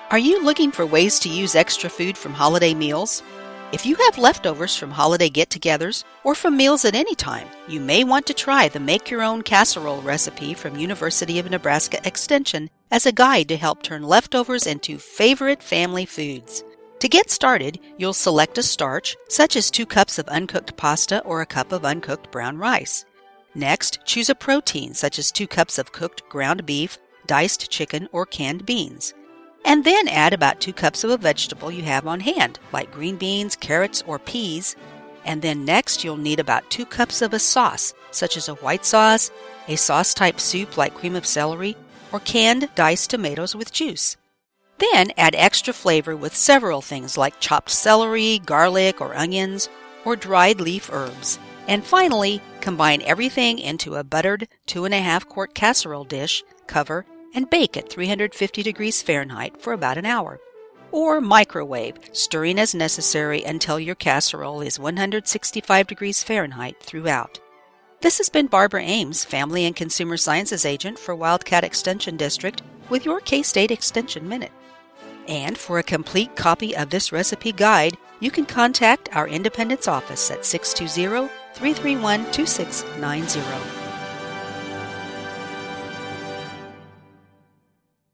Are you looking for ways to use extra food from holiday meals? If you have leftovers from holiday get-togethers or from meals at any time, you may want to try the Make Your Own Casserole recipe from University of Nebraska Extension as a guide to help turn leftovers into favorite family foods. To get started, you'll select a starch, such as 2 cups of uncooked pasta or a cup of uncooked brown rice. Next, choose a protein, such as 2 cups of cooked ground beef, diced chicken, or canned beans. And then add about 2 cups of a vegetable you have on hand, like green beans, carrots, or peas. And then next you'll need about 2 cups of a sauce, such as a white sauce, a sauce-type soup like cream of celery, or canned diced tomatoes with juice. Then add extra flavor with several things like chopped celery, garlic, or onions, or dried leaf herbs. And finally, combine everything into a buttered 2.5-quart casserole dish, cover, and bake at 350 degrees Fahrenheit for about an hour. Or microwave, stirring as necessary until your casserole is 165 degrees Fahrenheit throughout. This has been Barbara Ames, Family and Consumer Sciences Agent for Wildcat Extension District with your K-State Extension Minute. And for a complete copy of this recipe guide, you can contact our Independence office at 620-331-2690.